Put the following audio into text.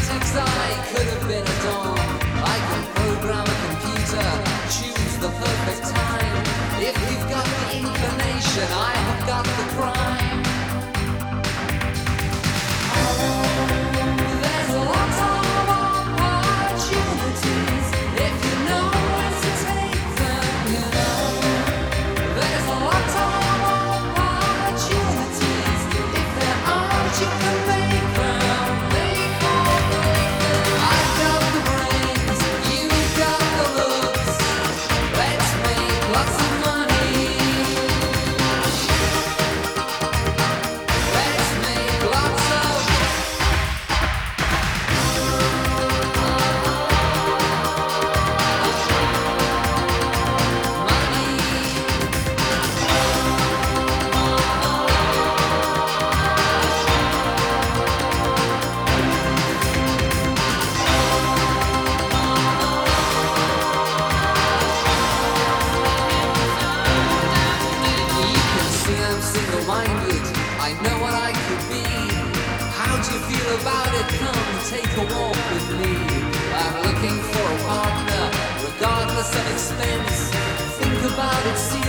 I could have been a dawn. I can program a computer, choose the perfect time. If you've got the inclination, I have got the crime. There's a lot of opportunities if you know where to take them, you know. There's a lot of opportunities. If there aren't, you can make them. I've got the brains, you've got the looks. Let's make lots of money. Let's make lots of I'm single-minded, I know what I could be. How do you feel about it? Come take a walk with me. I'm looking for a partner, regardless of expense. Think about it, see